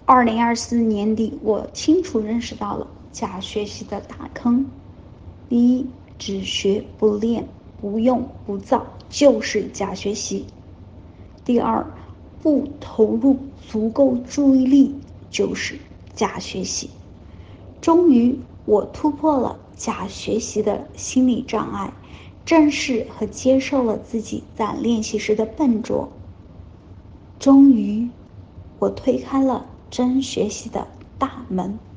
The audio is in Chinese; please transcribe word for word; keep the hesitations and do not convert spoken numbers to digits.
二零二四年底，我清楚认识到了假学习的大坑。第一，只学不练，不用不造就是假学习。第二，不投入足够注意力就是假学习。终于，我突破了假学习的心理障碍，正视和接受了自己在练习时的笨拙。终于，我推开了真学习的大门。